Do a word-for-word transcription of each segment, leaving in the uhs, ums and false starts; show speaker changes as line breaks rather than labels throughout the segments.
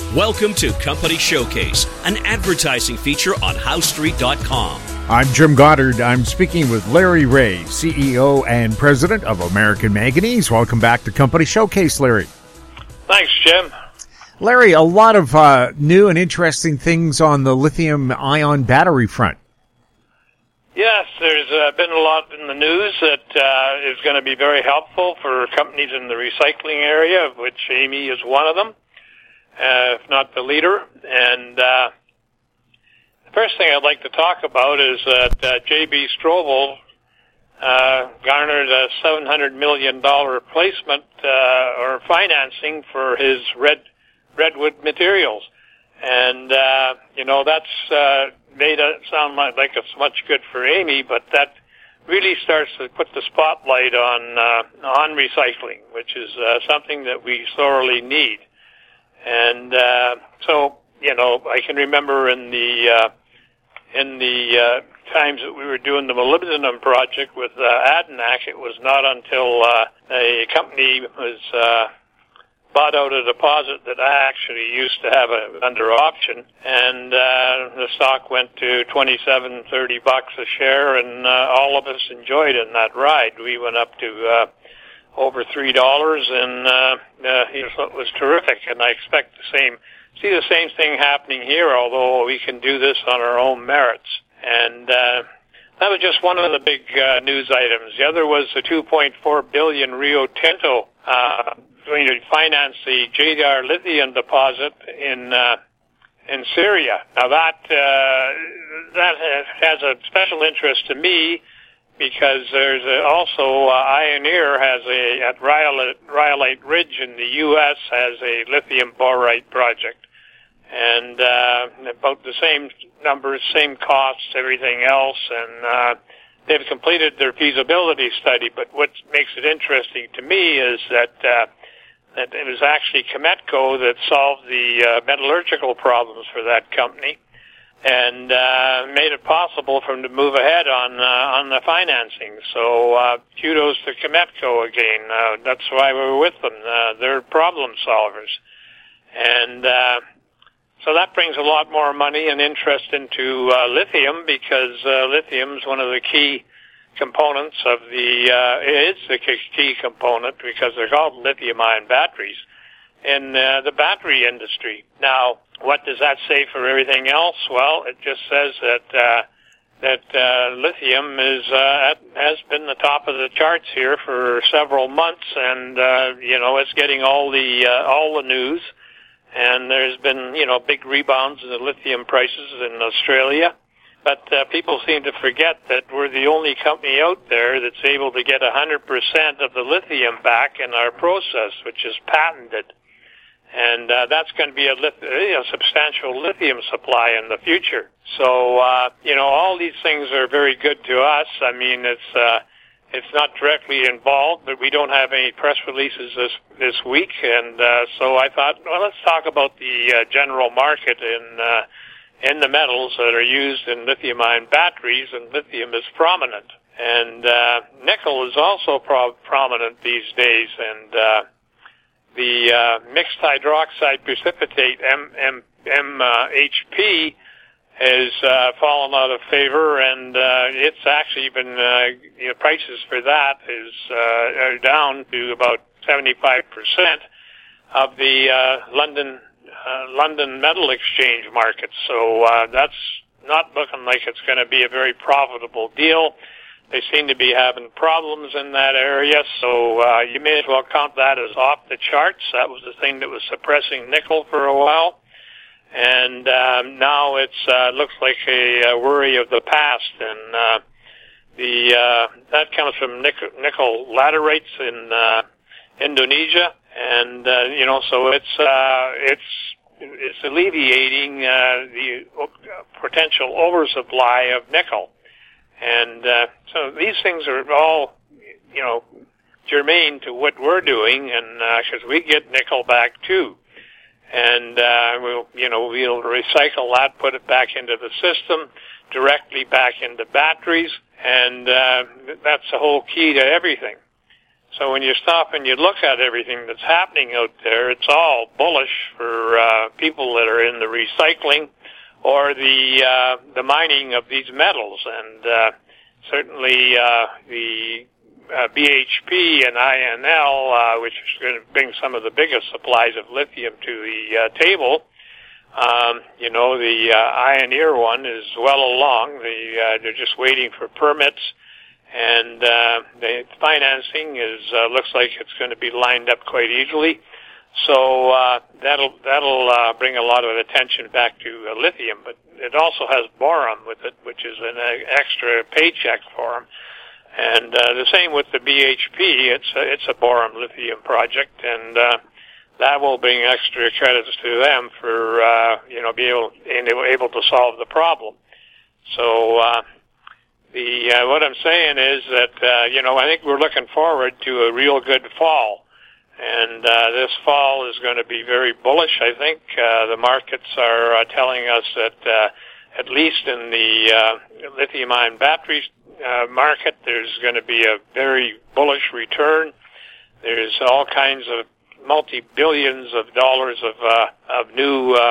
Welcome to Company Showcase, an advertising feature on House Street dot com.
I'm Jim Goddard. I'm speaking with Larry Ray, C E O and President of American Manganese. Welcome back to Company Showcase, Larry.
Thanks, Jim.
Larry, a lot of uh, new and interesting things on the lithium-ion battery front.
Yes, there's uh, been a lot in the news that uh, is going to be very helpful for companies in the recycling area, of which A M E is one of them, uh, if not the leader. And uh, the first thing I'd like to talk about is that uh, J B. Strobel uh, garnered a seven hundred million dollars placement uh, or financing for his red redwood materials. And, uh, you know, that's uh, made it sound like, like it's much good for A M E, but that really starts to put the spotlight on uh, on recycling, which is uh, something that we sorely need. And uh, so, you know, I can remember in the uh, in the uh, times that we were doing the molybdenum project with uh, Adanac, it was not until uh, a company was uh, bought out a deposit that I actually used to have a, under option, and uh, the stock went to twenty-seven, thirty bucks a share, and uh, all of us enjoyed it in that ride. We went up to uh, over three dollars, and uh, uh, it was terrific. And I expect the same, see the same thing happening here, although we can do this on our own merits. And uh, that was just one of the big uh, news items. The other was the two point four billion dollars Rio Tinto uh, going to finance the Jadar lithium deposit in uh, in Syria. Now that uh, that has a special interest to me because there's a, also uh, Ioneer has a at Rhyolite, Rhyolite Ridge in the U S has a lithium borate project, and uh, about the same numbers, same costs, everything else, and uh, they've completed their feasibility study. But what makes it interesting to me is that uh, that it was actually Cametco that solved the uh, metallurgical problems for that company and uh, made it possible for them to move ahead on uh, on the financing. So uh, kudos to Cametco again. Uh, that's why we were with them. Uh, they're problem solvers. And uh, so that brings a lot more money and interest into uh, lithium because uh, lithium is one of the key components of the, uh, it's the key component because they're called lithium-ion batteries in uh, the battery industry. Now, what does that say for everything else? Well, it just says that, uh, that, uh, lithium is, uh, at, has been the top of the charts here for several months and, uh, you know, it's getting all the, uh, all the news. And there's been, you know, big rebounds in the lithium prices in Australia. But uh, people seem to forget that we're the only company out there that's able to get one hundred percent of the lithium back in our process, which is patented. And uh, that's going to be a, lith- a substantial lithium supply in the future. So, uh, you know, all these things are very good to us. I mean, it's uh, it's not directly involved, but we don't have any press releases this this week. And uh, so I thought, well, let's talk about the uh, general market in uh in the metals that are used in lithium-ion batteries, and lithium is prominent. And uh, nickel is also pro- prominent these days, and uh, the uh, mixed hydroxide precipitate, M- M- M- uh, H P, has uh, fallen out of favor, and uh, it's actually been, uh, you know, prices for that is uh, are down to about seventy-five percent of the uh, London Uh, London Metal Exchange market. So uh, that's not looking like it's going to be a very profitable deal. They seem to be having problems in that area, so uh, you may as well count that as off the charts. That was the thing that was suppressing nickel for a while. And um, now it's uh, looks like a, a worry of the past. And uh, the uh, that comes from nickel, nickel laterites in uh, Indonesia. And, uh, you know, so it's, uh, it's, it's alleviating, uh, the potential oversupply of nickel. And, uh, so these things are all, you know, germane to what we're doing, and, uh, cause we get nickel back too. And, uh, we'll, you know, we'll recycle that, put it back into the system, directly back into batteries, and, uh, that's the whole key to everything. So when you stop and you look at everything that's happening out there, it's all bullish for uh, people that are in the recycling or the uh, the mining of these metals. And uh, certainly uh, the uh, B H P and I N L, uh, which is going to bring some of the biggest supplies of lithium to the uh, table. Um, you know, the uh, Ioneer one is well along. The, uh, they're just waiting for permits, and uh, the financing is uh, looks like it's going to be lined up quite easily. So uh, that'll that'll uh, bring a lot of attention back to uh, lithium, but it also has boron with it, which is an uh, extra paycheck for them. And uh, the same with the B H P. It's a, it's a boron lithium project, and uh, that will bring extra credits to them for uh, you know be able able to solve the problem. So uh, the uh, what I'm saying is that uh, you know I think we're looking forward to a real good fall. And uh, this fall is going to be very bullish, I think. Uh, the markets are uh, telling us that uh, at least in the uh, lithium-ion battery uh, market, there's going to be a very bullish return. There's all kinds of multi-billions of dollars of, uh, of new uh,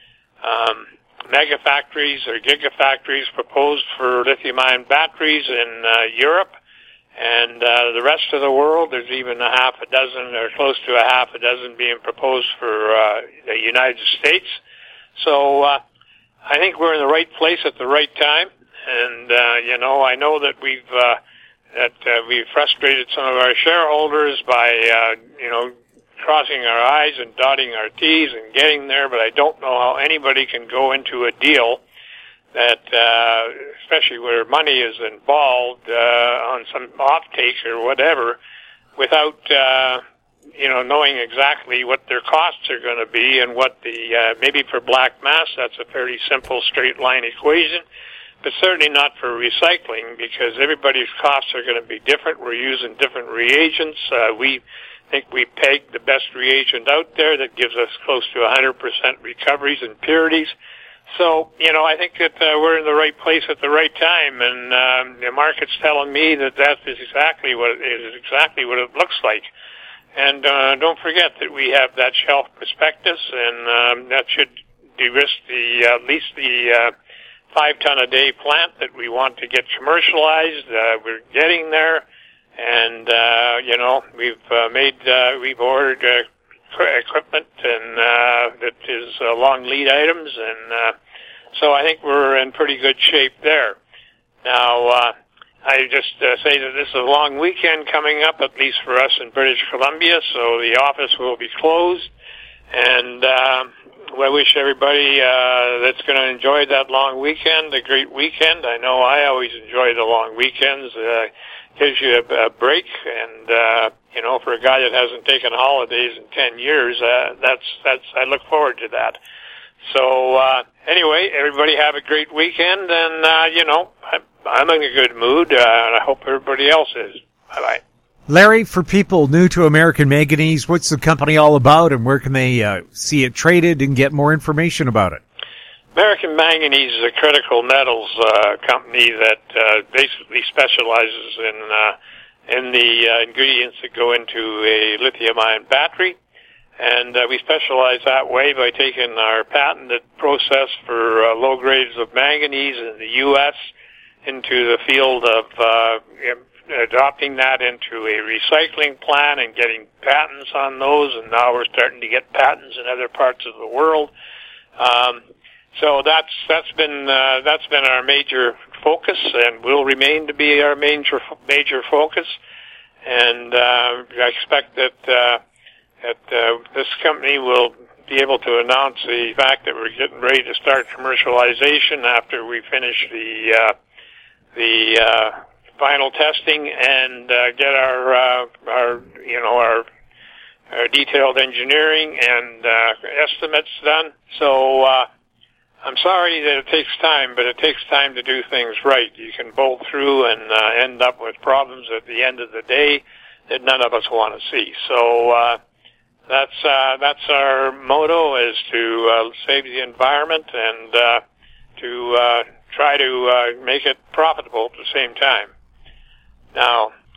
um, megafactories or gigafactories proposed for lithium-ion batteries in uh, Europe. And uh, the rest of the world, there's even a half a dozen or close to a half a dozen being proposed for uh, the United States. So uh, I think we're in the right place at the right time. And, uh, you know, I know that we've, uh, that uh, we've frustrated some of our shareholders by, uh, you know, crossing our I's and dotting our T's and getting there, but I don't know how anybody can go into a deal that, uh, especially where money is involved, uh, on some off-take or whatever, without, uh, you know, knowing exactly what their costs are going to be and what the, uh, maybe for black mass, that's a fairly simple straight line equation, but certainly not for recycling because everybody's costs are going to be different. We're using different reagents. Uh, we think we pegged the best reagent out there that gives us close to one hundred percent recoveries and purities. So, you know, I think that uh, we're in the right place at the right time, and um, the market's telling me that that is exactly what it is, exactly what it looks like. And uh, don't forget that we have that shelf prospectus, and um, that should de-risk the uh, at least the uh, five-ton-a-day plant that we want to get commercialized. Uh, we're getting there, and uh, you know, we've uh, made uh, we've ordered. Uh, equipment and uh, that is uh, long lead items, and uh, so I think we're in pretty good shape there. Now, uh, I just uh, say that this is a long weekend coming up, at least for us in British Columbia, so the office will be closed, and uh, I wish everybody uh, that's going to enjoy that long weekend a great weekend. I know I always enjoy the long weekends. Uh, gives you a, a break, and uh, you know, for a guy that hasn't taken holidays in ten years, uh, that's that's I look forward to that. So uh, anyway, everybody have a great weekend, and uh, you know, I'm, I'm in a good mood, uh, and I hope everybody else is. Bye bye.
Larry, for people new to American Manganese, what's the company all about, and where can they uh, see it traded and get more information about it?
American Manganese is a critical metals uh, company that uh, basically specializes in uh, in the uh, ingredients that go into a lithium-ion battery, and uh, we specialize that way by taking our patented process for uh, low grades of manganese in the U S into the field of uh, adopting that into a recycling plant and getting patents on those, and now we're starting to get patents in other parts of the world. Um, So that's that's been uh, that's been our major focus, and will remain to be our major major focus. And uh, I expect that uh, that uh, this company will be able to announce the fact that we're getting ready to start commercialization after we finish the uh, the uh, final testing and uh, get our uh, our you know our, our detailed engineering and uh, estimates done. So. Uh, I'm sorry that it takes time, but it takes time to do things right. You can bolt through and uh, end up with problems at the end of the day that none of us want to see. So uh, that's uh, that's our motto, is to uh, save the environment and uh, to uh, try to uh, make it profitable at the same time. Now,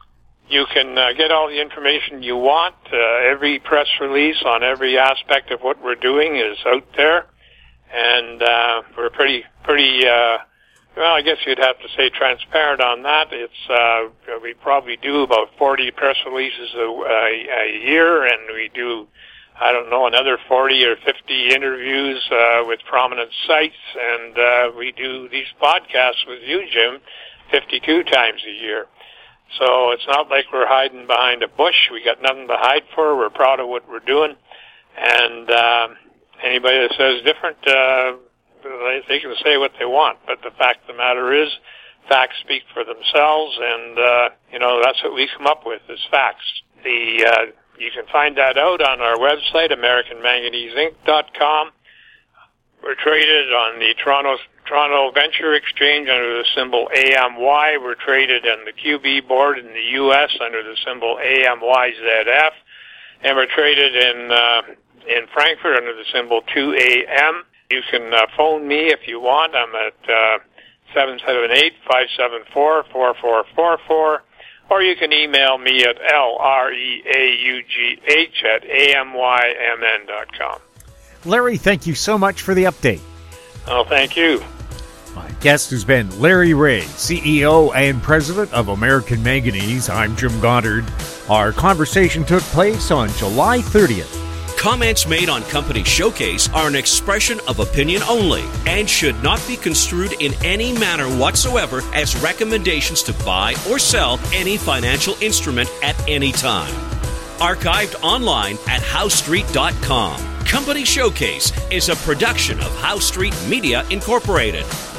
You can uh, get all the information you want. Uh, every press release on every aspect of what we're doing is out there, and uh, we're pretty, pretty. Uh, well, I guess you'd have to say transparent on that. It's uh, we probably do about forty press releases a, a, a year, and we do, I don't know, another forty or fifty interviews uh, with prominent sites, and uh, we do these podcasts with you, Jim, fifty-two times a year. So it's not like we're hiding behind a bush. We got nothing to hide for. We're proud of what we're doing. And uh, anybody that says different, uh, they, they can say what they want. But the fact of the matter is, facts speak for themselves, and, uh, you know, that's what we come up with, is facts. The uh, you can find that out on our website, American Manganese Inc dot com. We're traded on the Toronto Toronto Venture Exchange under the symbol A M Y. We're traded on the Q B board in the U S under the symbol A M Y Z F. And we're traded in uh, in Frankfurt under the symbol two A M. You can uh, phone me if you want. I'm at uh, seven seven eight, five seven four, four four four four. Or you can email me at L R E A U G H at A M Y M N dot com.
Larry, thank you so much for the update.
Oh, thank you.
My guest has been Larry Ray, C E O and President of American Manganese. I'm Jim Goddard. Our conversation took place on July thirtieth.
Comments made on Company Showcase are an expression of opinion only and should not be construed in any manner whatsoever as recommendations to buy or sell any financial instrument at any time. Archived online at House Street dot com. Company Showcase is a production of House Street Media Incorporated.